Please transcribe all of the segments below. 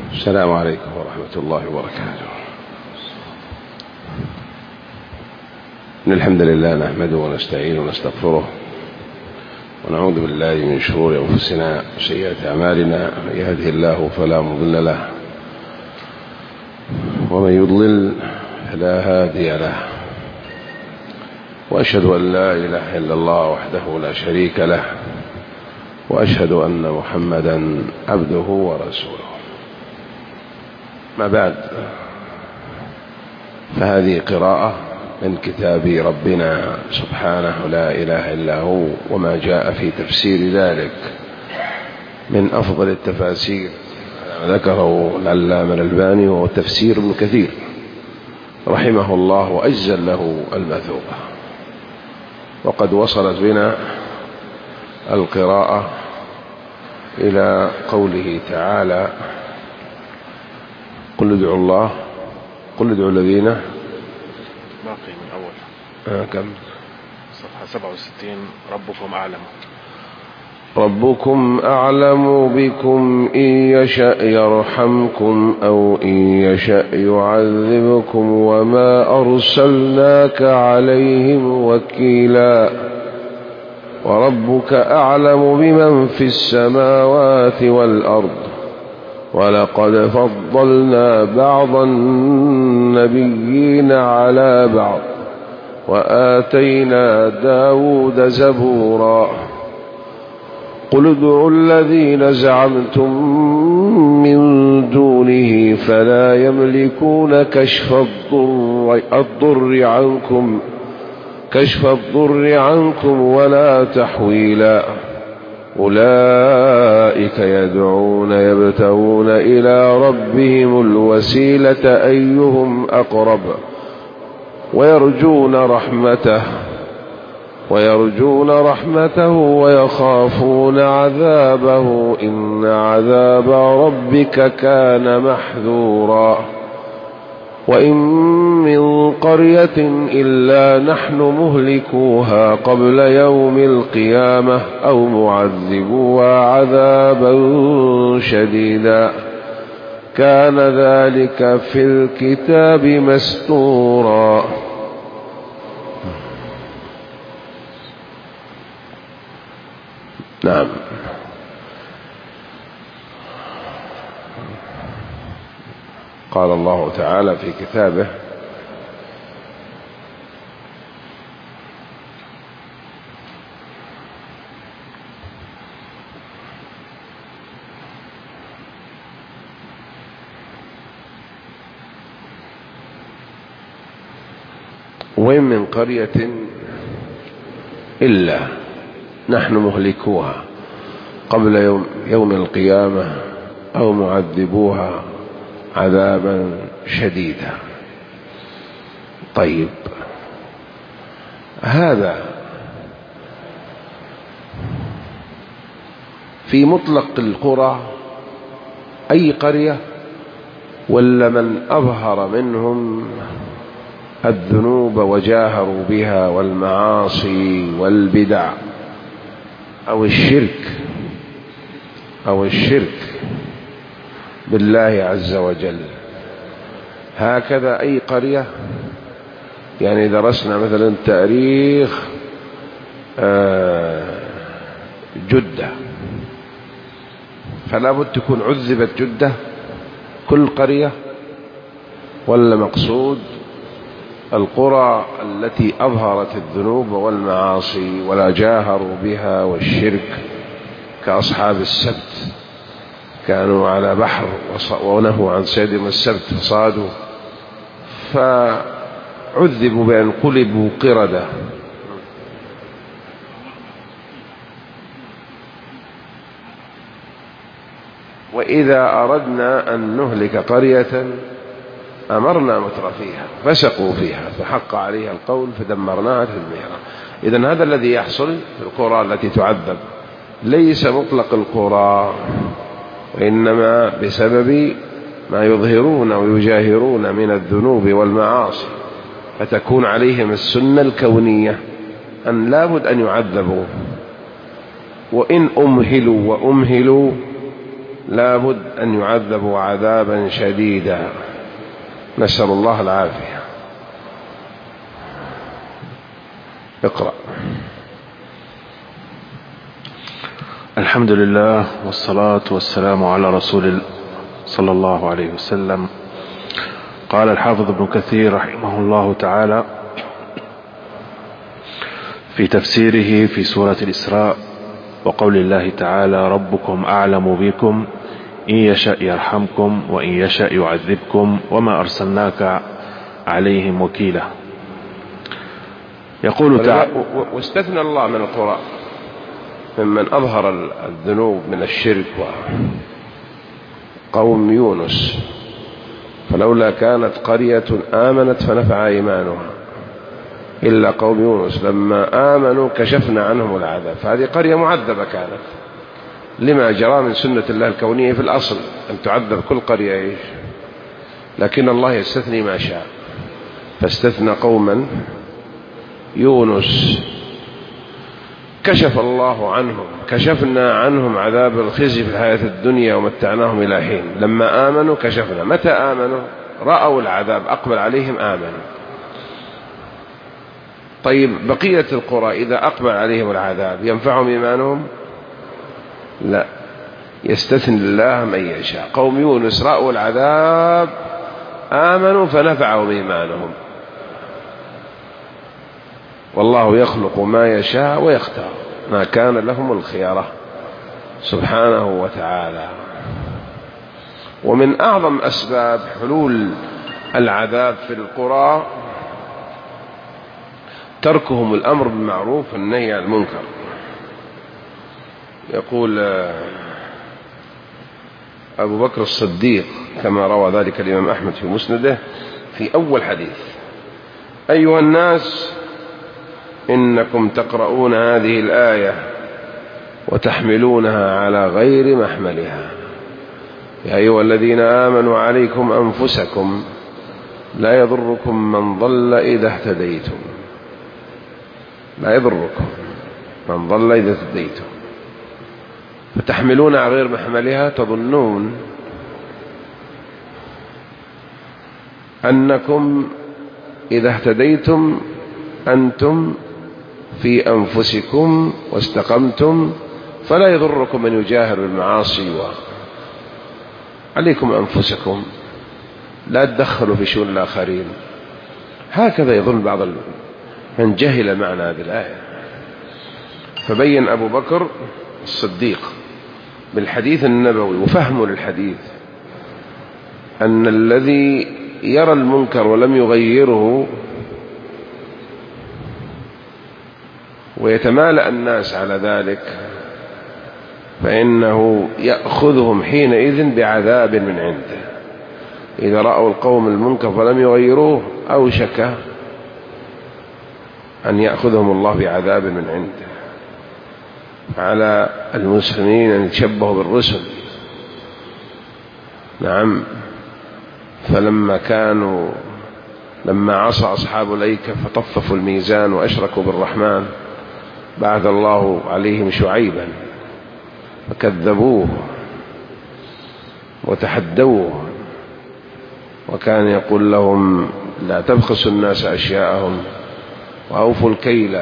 السلام عليكم ورحمة الله وبركاته. إن الحمد لله نحمده ونستعينه ونستغفره ونعوذ بالله من شرور أنفسنا وسيئات أعمالنا. من يهده الله فلا مضل له ومن يضلل فلا هادي له، وأشهد أن لا إله إلا الله وحده لا شريك له، وأشهد أن محمدا عبده ورسوله. ما بعد، فهذه قراءة من كتاب ربنا سبحانه لا إله إلا هو، وما جاء في تفسير ذلك من أفضل التفاسير ذكره العلامة الألباني، وهو تفسير ابن كثير رحمه الله وأجزل له المثوبة. وقد وصلت بنا القراءة إلى قوله تعالى: قل ادعوا الله، قل ادعوا الذين باقي من أول كم صفحة 67. ربكم أعلم. ربكم أعلم بكم إن يشأ يرحمكم أو إن يشأ يعذبكم وما أرسلناك عليهم وكيلا وربك أعلم بمن في السماوات والأرض ولقد فضلنا بعض النبيين على بعض وآتينا داود زبورا قل ادعوا الذين زعمتم من دونه فلا يملكون كشف الضر عنكم ولا تحويلا أولئك يدعون يبتغون إلى ربهم الوسيلة أيهم أقرب ويرجون رحمته ويخافون عذابه إن عذاب ربك كان محذورا وإن من قرية إلا نحن مهلكوها قبل يوم القيامة أو معذبوها عذابا شديدا كان ذلك في الكتاب مسطورا. نعم. قال الله تعالى في كتابه: وإن من قرية إلا نحن مهلكوها قبل يوم القيامة أو معذبوها عذابا شديدا. طيب، هذا في مطلق القرى أي قرية، ولا من أظهر منهم الذنوب وجاهروا بها والمعاصي والبدع أو الشرك بالله عز وجل؟ هكذا أي قرية. يعني درسنا مثلا تاريخ جدة، فلا بد تكون عذبت جدة كل قرية، ولا مقصود القرى التي أظهرت الذنوب والمعاصي ولا جاهروا بها والشرك، كأصحاب السبت كانوا على بحر ونهوا عن صيد السبت فصادوا فعذبوا بأن قلبوا قردة. وإذا أردنا أن نهلك قرية أمرنا مترفيها فسقوا فيها فحق عليها القول فدمرناها تدميرا. إذن هذا الذي يحصل في القرى التي تعذب ليس مطلق القرى، وإنما بسبب ما يظهرون ويجاهرون من الذنوب والمعاصي، فتكون عليهم السنة الكونية أن لابد أن يعذبوا، وإن أمهلوا لابد أن يعذبوا عذابا شديدا، نسأل الله العافية. اقرأ. الحمد لله والصلاة والسلام على رسول الله صلى الله عليه وسلم. قال الحافظ ابن كثير رحمه الله تعالى في تفسيره في سورة الإسراء وقول الله تعالى: ربكم أعلم بكم إن يشأ يرحمكم وإن يشأ يعذبكم وما أرسلناك عليهم وكيلا. يقول تعالى: واستثنى الله من القرى ممن أظهر الذنوب من الشرك قوم يونس، فلولا كانت قرية آمنت فنفع إيمانها إلا قوم يونس لما آمنوا كشفنا عنهم العذاب. فهذه قرية معذبة كانت لما جرى من سنة الله الكونية في الأصل أن تعذب كل قرية لكن الله يستثني ما شاء، فاستثنى قوما يونس كشف الله عنهم، كشفنا عنهم عذاب الخزي في الحياة الدنيا ومتعناهم إلى حين. لما آمنوا كشفنا، متى آمنوا؟ رأوا العذاب أقبل عليهم آمنوا. طيب بقية القرى إذا أقبل عليهم العذاب ينفعهم إيمانهم؟ لا، يستثني الله من يشاء. قوم يونس رأوا العذاب آمنوا فنفعهم إيمانهم. والله يخلق ما يشاء ويختار، ما كان لهم الخيرة سبحانه وتعالى. ومن أعظم أسباب حلول العذاب في القرى تركهم الأمر بالمعروف والنهي عن المنكر. يقول أبو بكر الصديق كما روى ذلك الإمام أحمد في مسنده في أول حديث: أيها الناس إنكم تقرؤون هذه الآية وتحملونها على غير محملها. يا أيها الذين آمنوا عليكم أنفسكم لا يضركم من ضل إذا اهتديتم. لا يضركم من ضل إذا اهتديتم. فتحملون على غير محملها، تظنون أنكم إذا اهتديتم أنتم في أنفسكم واستقمتم فلا يضركم من يجاهر بالمعاصي عليكم أنفسكم، لا تدخلوا في شؤون الآخرين. هكذا يظن بعض من جهل معنى هذه الآية. فبين أبو بكر الصديق بالحديث النبوي وفهمه للحديث أن الذي يرى المنكر ولم يغيره ويتمالأ الناس على ذلك فإنه يأخذهم حينئذ بعذاب من عنده. إذا رأوا القوم المنكر فلم يغيروه أوشك أن يأخذهم الله بعذاب من عنده. على المسلمين أن يتشبهوا بالرسل. نعم، لما عصى أصحاب الأيكة فطففوا الميزان وأشركوا بالرحمن بعث الله عليهم شعيبا فكذبوه وتحدوه، وكان يقول لهم: لا تبخسوا الناس أشياءهم وأوفوا الكيل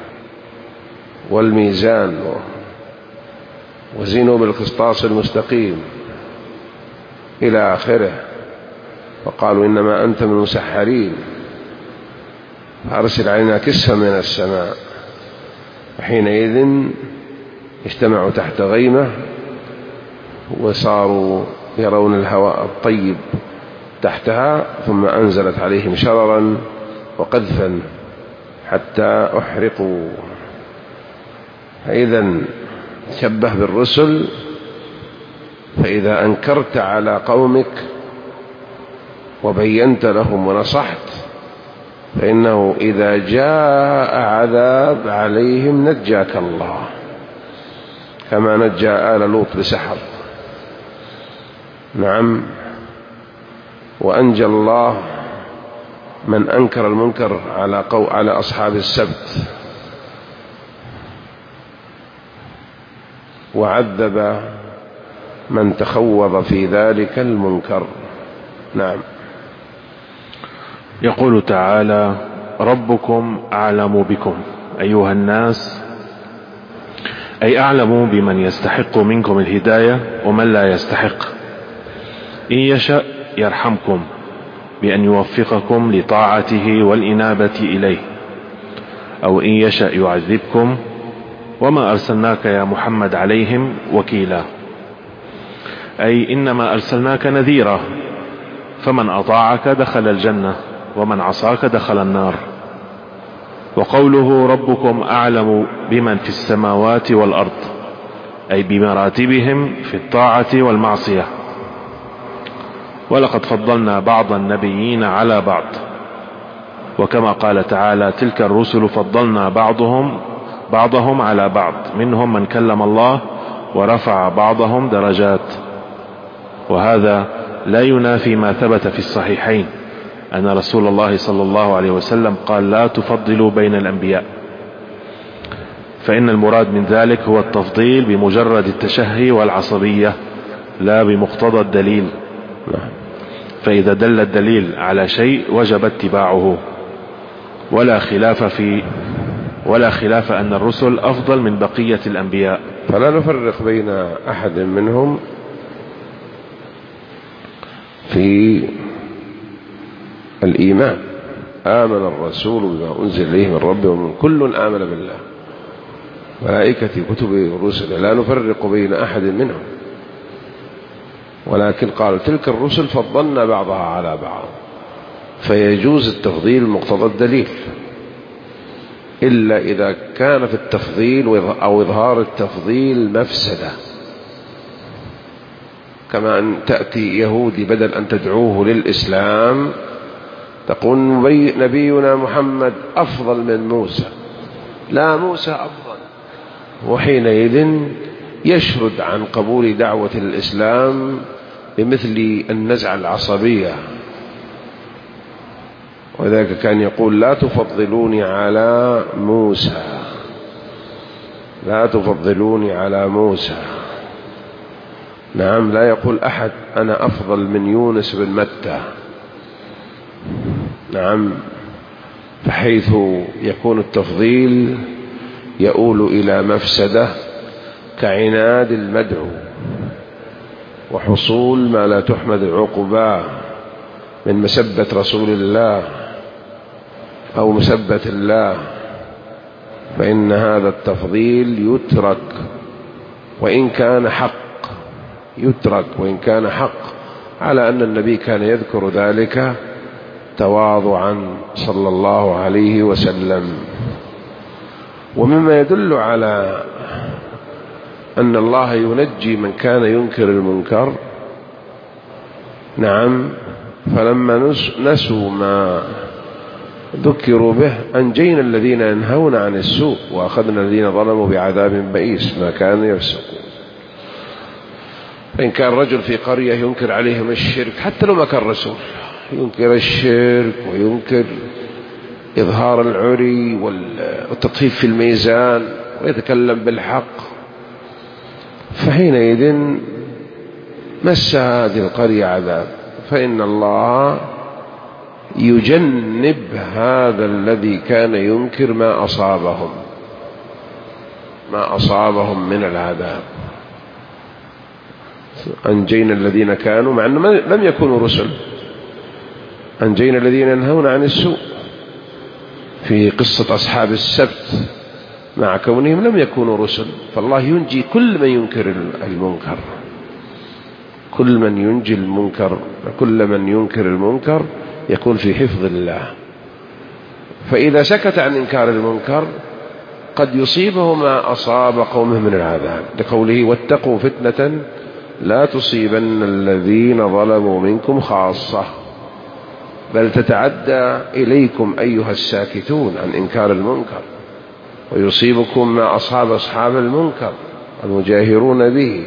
والميزان وزنوا بالقسطاس المستقيم إلى آخره. وقالوا: إنما أنت من المسحرين فأرسل علينا كسفا من السماء. وحينئذ اجتمعوا تحت غيمة وصاروا يرون الهواء الطيب تحتها، ثم أنزلت عليهم شررا وقذفا حتى أحرقوا. فإذا شبه بالرسل. فإذا أنكرت على قومك وبينت لهم ونصحت فإنه إذا جاء عذاب عليهم نجاك الله كما نجى آل لوط بسحر. نعم، وأنجى الله من أنكر المنكر على أصحاب السبت، وعذب من تخوض في ذلك المنكر. نعم. يقول تعالى: ربكم أعلم بكم أيها الناس، أي أعلم بمن يستحق منكم الهداية ومن لا يستحق. إن يشأ يرحمكم بأن يوفقكم لطاعته والإنابة إليه، أو إن يشأ يعذبكم وما أرسلناك يا محمد عليهم وكيلا، أي إنما أرسلناك نذيرا، فمن أطاعك دخل الجنة ومن عصاك دخل النار. وقوله ربكم أعلم بمن في السماوات والأرض، أي بمراتبهم في الطاعة والمعصية. ولقد فضلنا بعض النبيين على بعض، وكما قال تعالى: تلك الرسل فضلنا بعضهم على بعض، منهم من كلم الله ورفع بعضهم درجات. وهذا لا ينافي ما ثبت في الصحيحين أن رسول الله صلى الله عليه وسلم قال: لا تفضلوا بين الأنبياء، فإن المراد من ذلك هو التفضيل بمجرد التشهي والعصبية، لا بمقتضى الدليل. فإذا دل الدليل على شيء وجب اتباعه، ولا خلاف أن الرسل أفضل من بقية الأنبياء. فلا نفرق بين أحد منهم في الإيمان. آمن الرسول بما أنزل إليه من ربه ومن كل آمن بالله ملائكته كتبه ورسله، لا نفرق بين أحد منهم. ولكن قال: تلك الرسل فضلنا بعضها على بعض، فيجوز التفضيل مقتضى الدليل، إلا إذا كان في التفضيل أو إظهار التفضيل مفسدة، كما أن تأتي يهودي بدل أن تدعوه للإسلام تقول نبينا محمد أفضل من موسى، لا موسى أفضل، وحينئذ يشرد عن قبول دعوة الإسلام بمثل النزعة العصبية. وذلك كان يقول: لا تفضلوني على موسى، لا تفضلوني على موسى. نعم، لا يقول أحد أنا أفضل من يونس بن متى. نعم، فحيث يكون التفضيل يؤول إلى مفسدة كعناد المدعو وحصول ما لا تحمد عقباه من مسبة رسول الله أو مسبة الله، فإن هذا التفضيل يترك وإن كان حق، يترك وإن كان حق، على أن النبي كان يذكر ذلك تواضعا صلى الله عليه وسلم. ومما يدل على أن الله ينجي من كان ينكر المنكر، نعم، فلما نسوا ما ذكروا به أنجينا الذين ينهون عن السوء وأخذنا الذين ظلموا بعذاب بئيس ما كانوا يفسقون. فإن كان رجل في قرية ينكر عليهم الشرك، حتى لو ما كان رسول، ينكر الشرك وينكر إظهار العري والتطفيف في الميزان ويتكلم بالحق، فحينئذ مس هذه القرية عذاب، فإن الله يجنب هذا الذي كان ينكر ما أصابهم من العذاب. أنجينا الذين كانوا، مع أنهم لم يكونوا رسل، أنجينا الذين ينهون عن السوء في قصة أصحاب السبت، مع كونهم لم يكونوا رسل، فالله ينجي كل من ينكر المنكر، كل من ينجي المنكر، كل من ينكر المنكر يكون في حفظ الله. فإذا سكت عن إنكار المنكر قد يصيبه ما أصاب قومه من العذاب، لقوله: واتقوا فتنة لا تصيبن الذين ظلموا منكم خاصة، بل تتعدى إليكم أيها الساكتون عن إنكار المنكر، ويصيبكم ما أصاب أصحاب المنكر المجاهرون به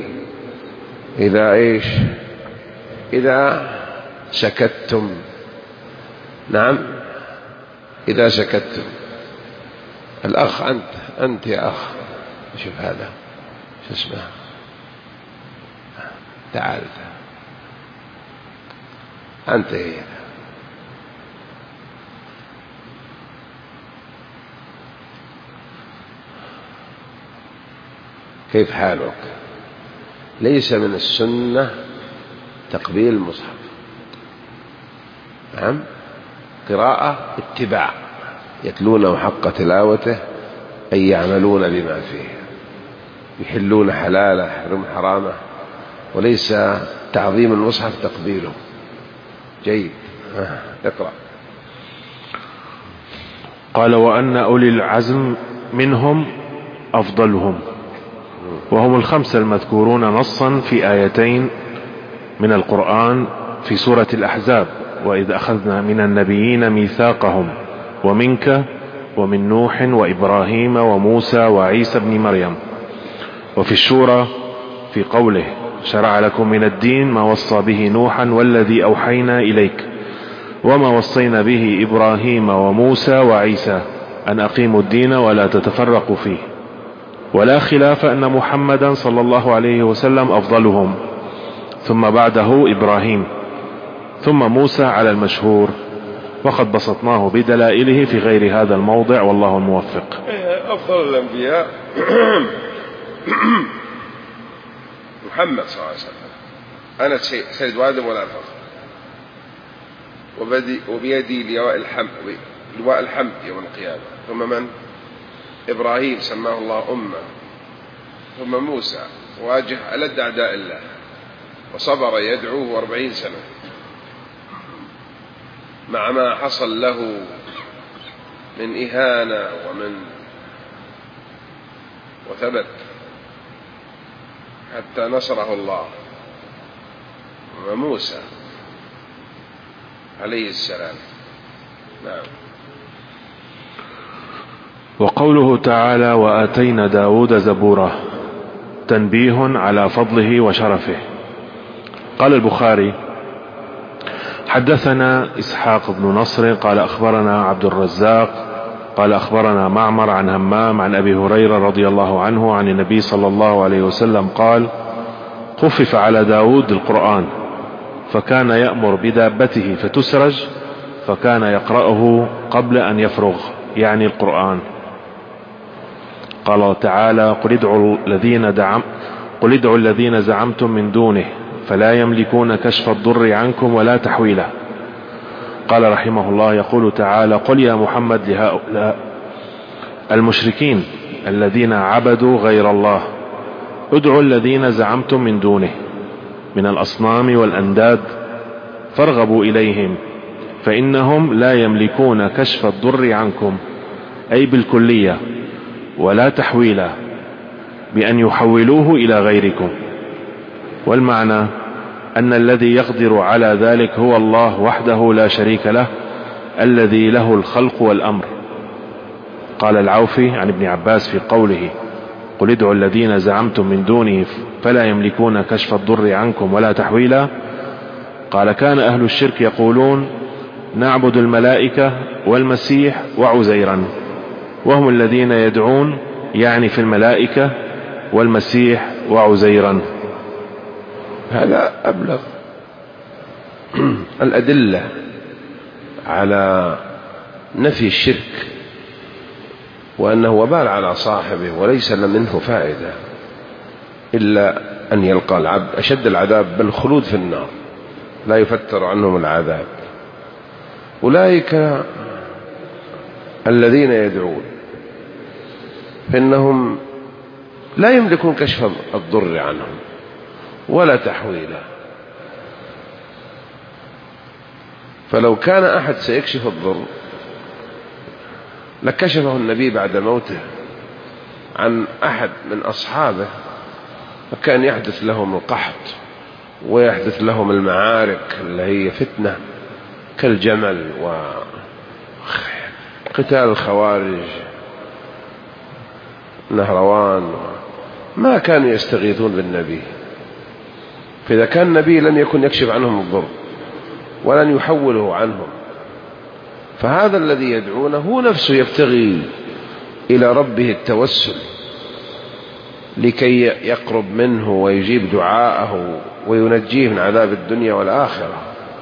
إذا سكتتم. نعم، إذا سكتتم. الأخ أنت يا أخ، شوف هذا شو اسمه، تعال أنت هي. كيف حالك؟ ليس من السنة تقبيل المصحف. نعم، قراءة اتباع، يتلونه حق تلاوته أي يعملون بما فيه، يحلون حلاله يحرمون حرامه، وليس تعظيم المصحف تقبيله. جيد، اقرأ. قال وأن أولي العزم منهم أفضلهم، وهم الخمسة المذكورون نصا في آيتين من القرآن في سورة الأحزاب: وإذ أخذنا من النبيين ميثاقهم ومنك ومن نوح وإبراهيم وموسى وعيسى بن مريم. وفي الشورى في قوله: شرع لكم من الدين ما وصى به نوحا والذي أوحينا إليك وما وصينا به إبراهيم وموسى وعيسى أن أقيموا الدين ولا تتفرقوا فيه. ولا خلاف أن محمدا صلى الله عليه وسلم أفضلهم، ثم بعده إبراهيم، ثم موسى على المشهور، وقد بسطناه بدلائله في غير هذا الموضع، والله الموفق. أفضل الأنبياء محمد صلى الله عليه وسلم. أنا سيد آدم ولا فخر، وبيدي لواء الحمد يوم القيامة. ثم من؟ إبراهيم سماه الله أمة. ثم موسى واجه ألد أعداء الله وصبر يدعوه 40 سنة مع ما حصل له من إهانة وثبت حتى نصره الله. وموسى عليه السلام. نعم. وقوله تعالى: وآتينا داود زبورا، تنبيه على فضله وشرفه. قال البخاري: حدثنا إسحاق بن نصر قال أخبرنا عبد الرزاق قال أخبرنا معمر عن همام عن أبي هريرة رضي الله عنه عن النبي صلى الله عليه وسلم قال: خفف على داود القرآن، فكان يأمر بدابته فتسرج، فكان يقرأه قبل أن يفرغ، يعني القرآن. قال تعالى: قل ادعوا الذين زعمتم من دونه فلا يملكون كشف الضر عنكم ولا تحويله. قال رحمه الله: يقول تعالى: قل يا محمد لهؤلاء المشركين الذين عبدوا غير الله ادعوا الذين زعمتم من دونه من الأصنام والأنداد فارغبوا إليهم فإنهم لا يملكون كشف الضر عنكم، أي بالكلية، ولا تحويلا بأن يحولوه إلى غيركم. والمعنى أن الذي يقدر على ذلك هو الله وحده لا شريك له، الذي له الخلق والأمر. قال العوفي عن ابن عباس في قوله: قل ادعوا الذين زعمتم من دونه فلا يملكون كشف الضر عنكم ولا تحويلا. قال: كان أهل الشرك يقولون: نعبد الملائكة والمسيح وعزيرا، وهم الذين يدعون يعني في الملائكة والمسيح وعزيرا. هذا أبلغ الأدلة على نفي الشرك، وأنه وبال على صاحبه وليس منه فائدة إلا أن يلقى العبد أشد العذاب، بل خلود في النار لا يفتر عنهم العذاب. أولئك الذين يدعون فإنهم لا يملكون كشف الضر عنهم ولا تحويله. فلو كان أحد سيكشف الضر لكشفه النبي بعد موته عن أحد من أصحابه، فكان يحدث لهم القحط ويحدث لهم المعارك اللي هي فتنة كالجمل وقتال الخوارج نهروان، ما كانوا يستغيثون بالنبي. فإذا كان النبي لم يكن يكشف عنهم الضر ولن يحوله عنهم، فهذا الذي يدعونه هو نفسه يبتغي إلى ربه التوسل لكي يقرب منه ويجيب دعاءه وينجيه من عذاب الدنيا والآخرة.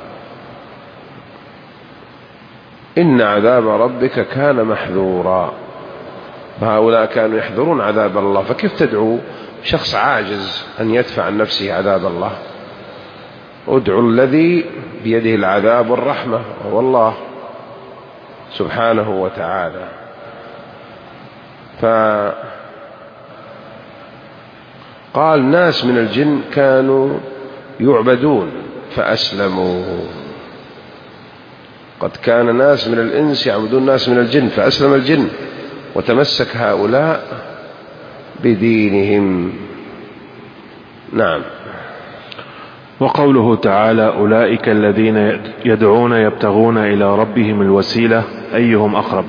إن عذاب ربك كان محذورا. فهؤلاء كانوا يحذرون عذاب الله، فكيف تدعو شخص عاجز أن يدفع عن نفسه عذاب الله؟ ادعوا الذي بيده العذاب والرحمة وهو الله سبحانه وتعالى. فقال ناس من الجن كانوا يعبدون فأسلموا. قد كان ناس من الإنس يعبدون ناس من الجن فأسلم الجن وتمسك هؤلاء بدينهم. نعم. وقوله تعالى أولئك الذين يدعون يبتغون إلى ربهم الوسيلة أيهم أقرب.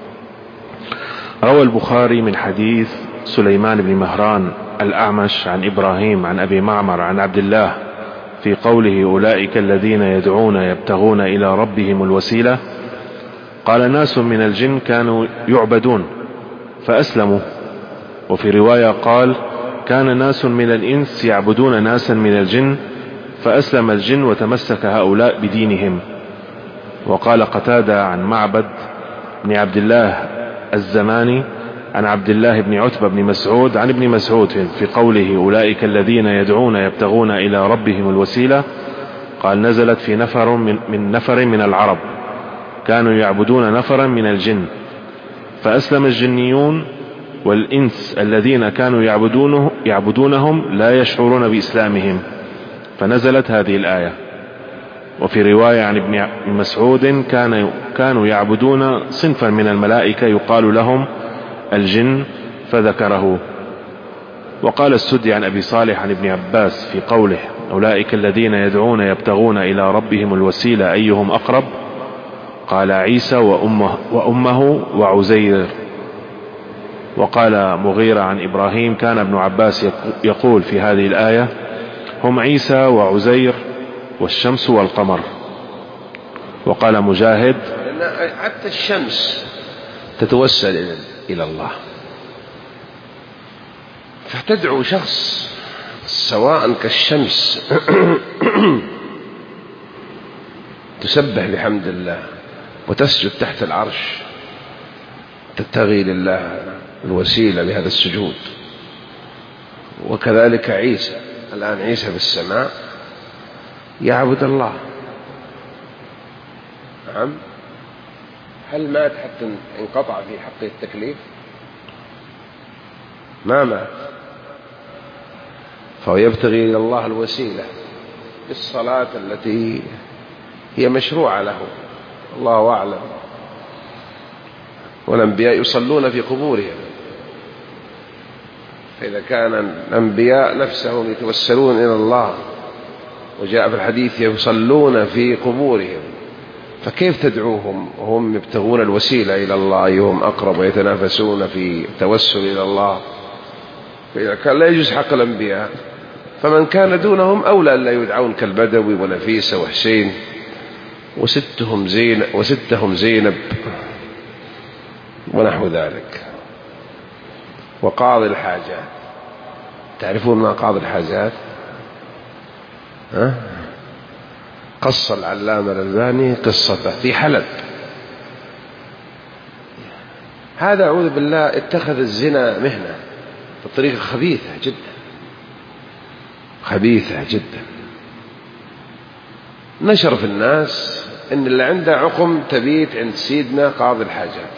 روى البخاري من حديث سليمان بن مهران الأعمش عن إبراهيم عن أبي معمر عن عبد الله في قوله أولئك الذين يدعون يبتغون إلى ربهم الوسيلة، قال ناس من الجن كانوا يعبدون فأسلموا. وفي رواية قال كان ناس من الإنس يعبدون ناسا من الجن فأسلم الجن وتمسك هؤلاء بدينهم. وقال قتادة عن معبد بن عبد الله الزماني عن عبد الله بن عتبة بن مسعود عن ابن مسعود في قوله أولئك الذين يدعون يبتغون إلى ربهم الوسيلة، قال نزلت في نفر من العرب كانوا يعبدون نفرا من الجن فأسلم الجنيون والإنس الذين كانوا يعبدونهم لا يشعرون بإسلامهم فنزلت هذه الآية. وفي رواية عن ابن مسعود كانوا يعبدون صنفا من الملائكة يقال لهم الجن فذكره. وقال السدي عن أبي صالح عن ابن عباس في قوله أولئك الذين يدعون يبتغون إلى ربهم الوسيلة أيهم أقرب، قال عيسى وأمه وعزير. وقال مغيرة عن إبراهيم كان ابن عباس يقول في هذه الآية هم عيسى وعزير والشمس والقمر. وقال مجاهد حتى الشمس تتوسل إلى الله، فتدعو شخص سواء كالشمس تسبح بحمد الله وتسجد تحت العرش تبتغي لله الوسيلة بهذا السجود. وكذلك عيسى، الآن عيسى في السماء يعبد الله. نعم. هل مات حتى انقطع في حقه التكليف؟ ما مات، فهو يبتغي إلى الله الوسيلة بالصلاة التي هي مشروعة له، الله أعلم. والأنبياء يصلون في قبورهم، فإذا كان الأنبياء نفسهم يتوسلون إلى الله وجاء في الحديث يصلون في قبورهم، فكيف تدعوهم وهم يبتغون الوسيلة إلى الله أيهم أقرب ويتنافسون في التوسل إلى الله؟ فإذا كان لا يجوز حق الأنبياء، فمن كان دونهم أولى أن لا يدعون كالبدوي ونفيسة وحسين وستهم زينب ونحو ذلك. وقاضي الحاجات، تعرفون ما قاضي الحاجات؟ قص العلامة الألباني قصته في حلب. هذا أعوذ بالله اتخذ الزنا مهنة بطريقة خبيثة جدا، خبيثة جدا. نشر في الناس إن اللي عنده عقم تبيت عند سيدنا قاضي الحاجات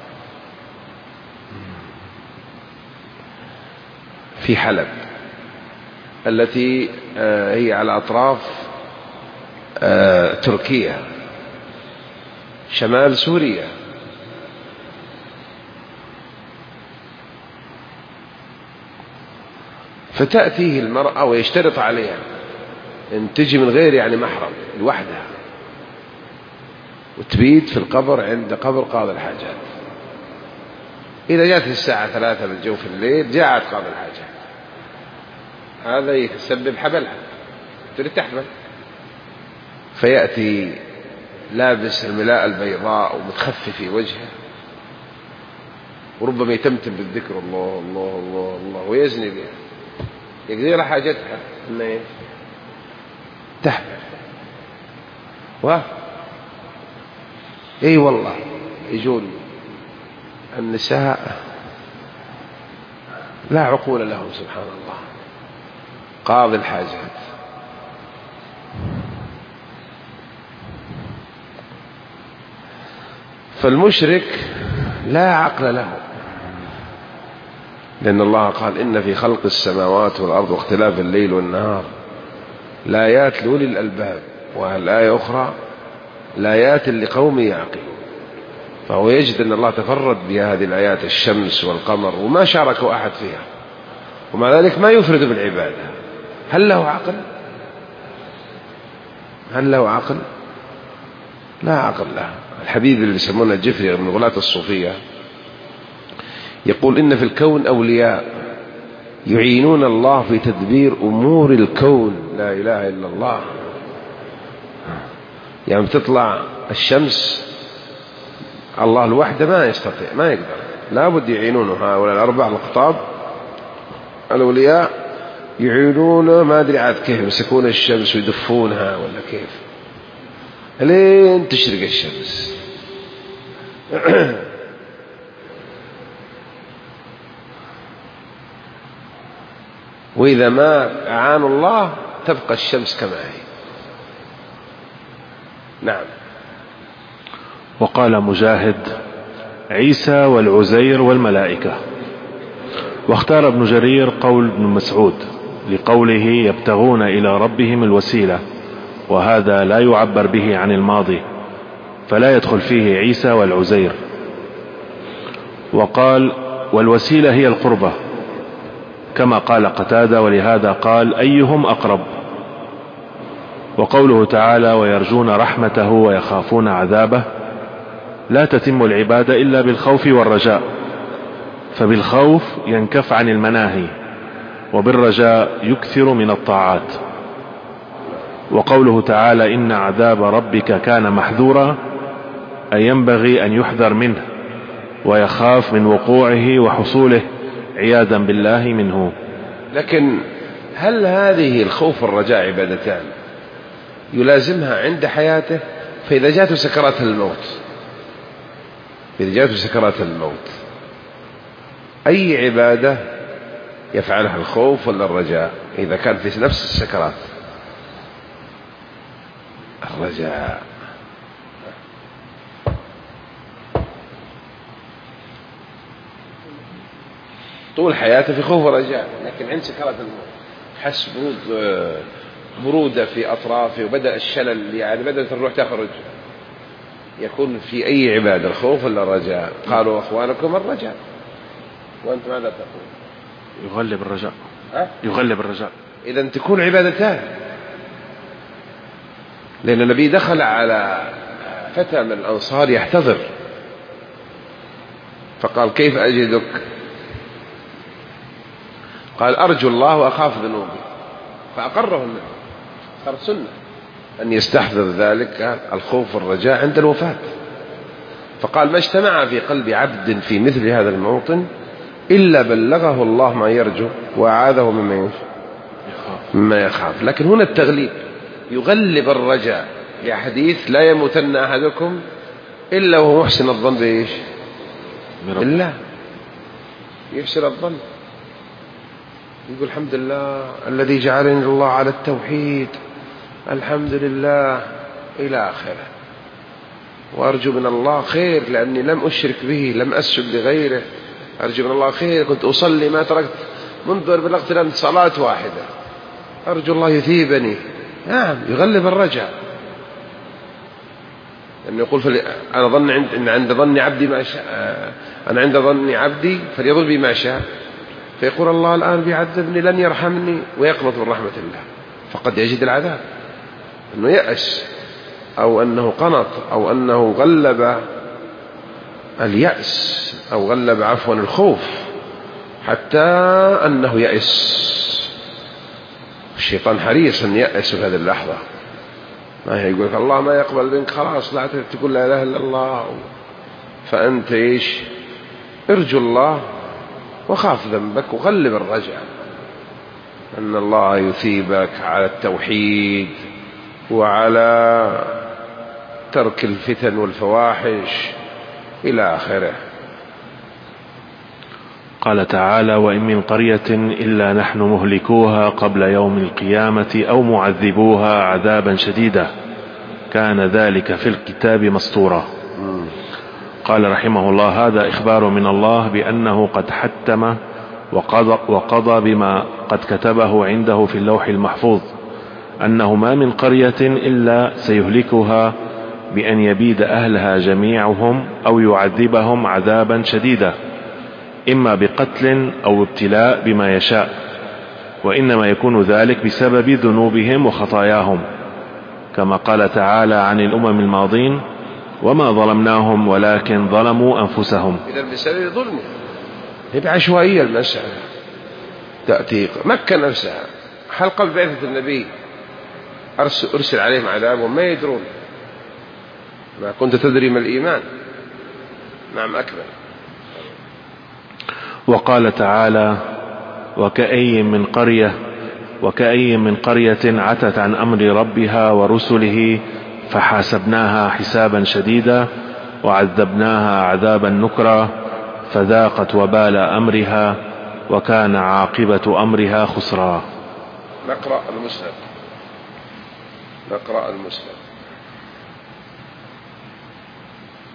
في حلب التي هي على أطراف تركيا شمال سوريا. فتأتيه المرأة ويشترط عليها أن تجي من غير يعني محرم لوحدها وتبيت في القبر عند قبر قاضي الحاجات. إذا جاءت الساعة 3 من جوف الليل جاءت قاضي الحاجات، هذا يسبب حبلها، تريد تحمل، فيأتي لابس الملاءة البيضاء ومتخفي في وجهه وربما يتمتم بالذكر الله الله الله الله ويزني بها، يقضي لها حاجتها إنه تحمل اي والله يجون النساء لا عقول لهم سبحان الله، قاضي الحاجات. فالمشرك لا عقل له، لأن الله قال إن في خلق السماوات والأرض واختلاف الليل والنهار لآيات لأولي الألباب، والآية أخرى لآيات لقوم يعقلون. فهو يجد أن الله تفرد بهذه الآيات، الشمس والقمر، وما شاركوا أحد فيها، ومع ذلك ما يفرد بالعبادة. هل له عقل؟ هل له عقل؟ لا عقل له. الحبيب اللي يسمونه الجفري من غلاة الصوفية يقول إن في الكون أولياء يعينون الله في تدبير أمور الكون. لا إله إلا الله. يعني بتطلع الشمس الله الوحده ما يستطيع، ما يقدر، لا بد يعينونه هؤلاء الأربع الأقطاب الأولياء، يعينونه ما أدري عاد كيف يمسكون الشمس ويدفونها ولا كيف لين تشرق الشمس. وإذا ما أعانوا الله تبقى الشمس كما هي. نعم. وقال مجاهد عيسى والعزير والملائكة. واختار ابن جرير قول ابن مسعود لقوله يبتغون إلى ربهم الوسيلة، وهذا لا يعبر به عن الماضي فلا يدخل فيه عيسى والعزير. وقال والوسيلة هي القربة كما قال قتادة، ولهذا قال أيهم أقرب. وقوله تعالى ويرجون رحمته ويخافون عذابه، لا تتم العبادة إلا بالخوف والرجاء، فبالخوف ينكف عن المناهي، وبالرجاء يكثر من الطاعات. وقوله تعالى إن عذاب ربك كان محذورا، أي ينبغي أن يحذر منه ويخاف من وقوعه وحصوله عياذا بالله منه. لكن هل هذه الخوف والرجاء عبادتان يلازمها عند حياته؟ فإذا جاءته سكرات الموت، إذا جاءته سكرات الموت أي عبادة يفعلها، الخوف ولا الرجاء؟ إذا كان في نفس السكرات الرجاء. طول حياته في خوف ورجاء، لكن عند سكرات الموت حس برودة في أطرافه وبدأ الشلل، يعني بدأت الروح تخرج، يكون في أي عبادة الخوف ولا الرجاء؟ قالوا أخوانكم الرجاء، وأنت ماذا تقول؟ يغلب الرجاء. يغلب الرجاء. إذن تكون عبادتان. لأن النبي دخل على فتى من الأنصار يحتضر فقال كيف أجدك؟ قال أرجو الله وأخاف ذنوبي، فأقره النبي. صارت سنة أن يستحضر ذلك الخوف والرجاء عند الوفاة. فقال ما اجتمع في قلب عبد في مثل هذا الموطن إلا بلغه الله ما يرجو وأعاذه مما يخاف. لكن هنا التغليب، يغلب الرجاء، يا حديث لا يموتن أحدكم إلا وهو محسن الظن بإيش؟ بالله. يحسن الظن، يقول الحمد لله الذي جعلني الله على التوحيد، الحمد لله إلى آخره، وأرجو من الله خير لأني لم أشرك به، لم أسجد لغيره، أرجو من الله خير، كنت أصلي ما تركت منذ بلغت الآن صلاة واحدة، أرجو الله يثيبني. نعم، يغلب الرجاء، لأنه يقول أنا ظن إن عند ظن عبدي ما شاء، أنا عند ظن عبدي فليظن بي ما شاء. فيقول الله الآن بيعذبني لن يرحمني، ويقنط من رحمة الله، فقد يجد العذاب، أنه يأس أو أنه قنط أو أنه غلب اليأس أو غلب عفوا الخوف حتى أنه يأس. الشيطان حريص أن يأس في هذه اللحظة، ما هي يقولك الله ما يقبل منك، خلاص لا تقول لا إله إلا الله، فأنت إيش ارجو الله وخاف ذنبك وغلب الرجع، أن الله يثيبك على التوحيد وعلى ترك الفتن والفواحش إلى آخره. قال تعالى: وإن من قرية إلا نحن مهلكوها قبل يوم القيامة أو معذبوها عذابا شديدا كان ذلك في الكتاب مسطورا. قال رحمه الله: هذا إخبار من الله بأنه قد حتم وقضى بما قد كتبه عنده في اللوح المحفوظ، أنه ما من قرية إلا سيهلكها بأن يبيد أهلها جميعهم أو يعذبهم عذابا شديدا، إما بقتل أو ابتلاء بما يشاء، وإنما يكون ذلك بسبب ذنوبهم وخطاياهم، كما قال تعالى عن الأمم الماضين: وما ظلمناهم ولكن ظلموا أنفسهم. إذا بسبب ظلمهم، هي بعشوائية المسألة تأتي. مكة نفسها هل قبل بعثة النبي أرسل عليهم عذاب وما يدرون؟ ما كنت تدري ما الإيمان. نعم أكبر. وقال تعالى: وكأي من قرية عتت عن أمر ربها ورسله فحاسبناها حسابا شديدا وعذبناها عذابا نكرا فذاقت وبال أمرها وكان عاقبة أمرها خسرا. نقرأ المسند.